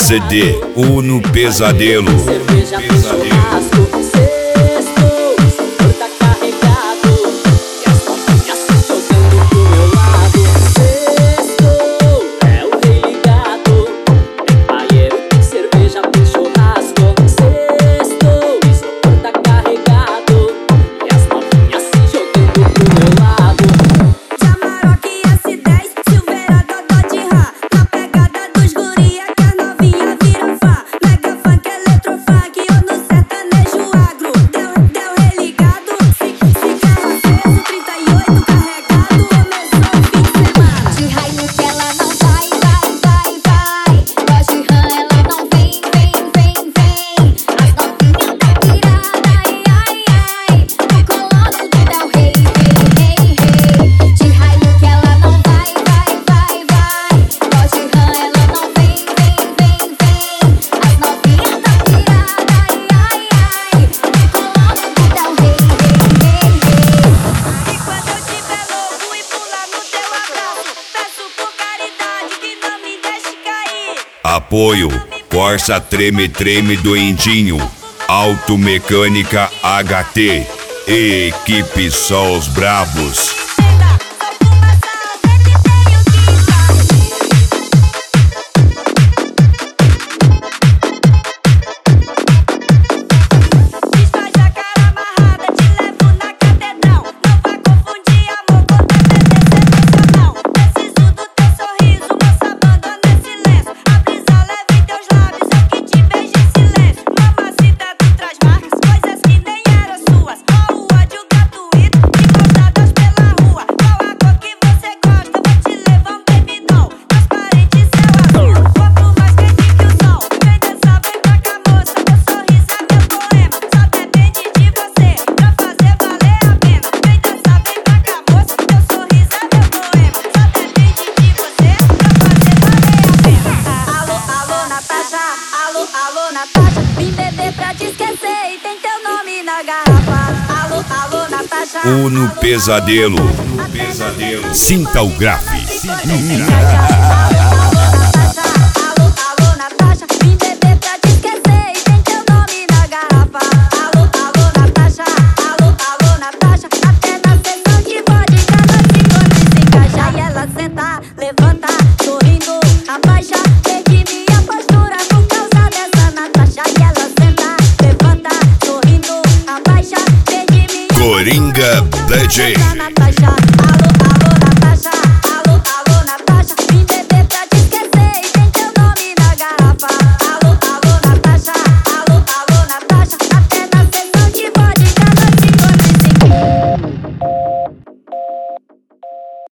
CD Uno Pesadelo. Cerveja, churrasco, sextou, isopor tá carregado e as novinhas se jogando pro meu lado. Sextou, é o rei ligado, tem paieiro, tem cerveja, tem churrasco. Sextou, isopor tá carregado e as novinhas se jogando pro meu lado. Jamaroque S10, Silveira, Dodó de Rá, na pegada dos guria que as novinha vira fã. Mega funk, eletrofunk, ou no sertanejo agro. Deu religado, cigarro aceso, 38 carregado, começou o fim de semana. De raio que ela não vai. Voz de rã, ela não vem. As novinhas tá pirada, ai. No colono do Del Rey. De raio que ela não vai. Voz de rã, ela não vem. As novinhas tá pirada, ai. No colono do Del Rey. E quando eu tiver louco e pular no teu abraço, peço por caridade que não me deixe cair. Apoio Corsa Treme do Indinho, Automecânica HT e equipe Só os Brabos. Desfaz a cara amarrada, te levo na catedral. Não vai confundir amor com TBT sensacional. Preciso do teu sorriso, moça, abandona esse lenço. A brisa leve em teus lábios, eu que te beijo em silêncio. Mamacita, tu traz marcas, coisas que nem eram suas. Ó o ódio gratuito, de mãos dadas pela rua. Qual a cor que você gosta? Vou te levar um baby doll. Transparente, céu azul, corpo mais quente que o sol. Vem dançar, vem pra cá, moça, teu sorriso é meu poema. Só depende de você pra fazer valer a pena. Vem dançar, vem pra cá, moça, teu sorriso é meu poema. Só depende de você pra fazer valer a pena. Alô, Natasha, alô, Natasha, vim beber pra te esquecer e tem teu nome na garrafa. Alô, Natasha, Uno Pesadelo. Sinta o grave. Alô, Natasha, vim beber pra te esquecer e tem teu nome na garrafa. Alô, Natasha, até na sessão de vodka nós ficamos se encaixar. E ela senta, levanta, sorrindo, abaixa. Perdi minha postura por causa dessa Natasha. E ela senta, levanta, sorrindo, abaixa. Perdi minha Coringa postura por causa DJ. dessa Natasha.